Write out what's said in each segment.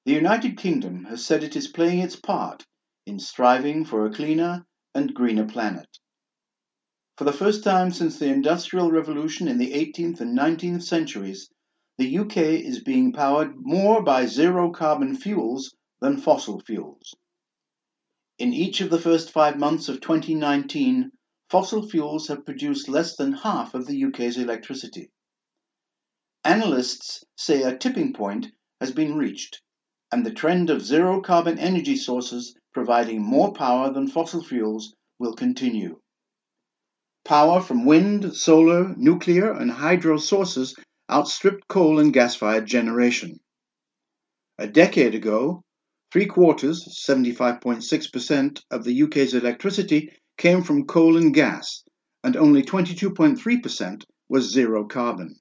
The United Kingdom has said it is playing its part in striving for a cleaner and greener planet. For the first time since the Industrial Revolution in the 18th and 19th centuries, the UK is being powered more by zero-carbon fuels than fossil fuels. In each of the first 5 months of 2019, fossil fuels have produced less than half of the UK's electricity. Analysts say a tipping point has been reached, and the trend of zero-carbon energy sources providing more power than fossil fuels will continue. Power from wind, solar, nuclear, and hydro sources outstripped coal and gas-fired generation. A decade ago, 3/4, 75.6%, of the UK's electricity came from coal and gas, and only 22.3% was zero carbon.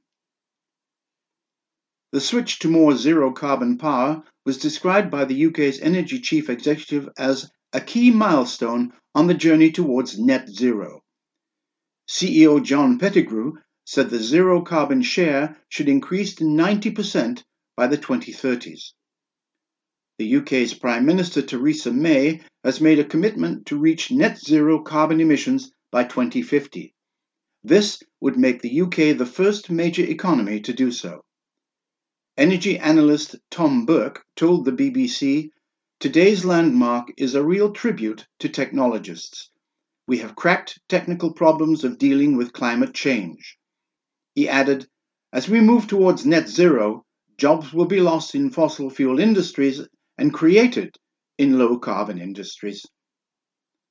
The switch to more zero-carbon power was described by the UK's Energy Chief Executive as a key milestone on the journey towards net zero. CEO John Pettigrew said the zero-carbon share should increase to 90% by the 2030s. The UK's Prime Minister Theresa May has made a commitment to reach net zero carbon emissions by 2050. This would make the UK the first major economy to do so. Energy analyst Tom Burke told the BBC, "Today's landmark is a real tribute to technologists. We have cracked technical problems of dealing with climate change." He added, "As we move towards net zero, jobs will be lost in fossil fuel industries and created in low-carbon industries."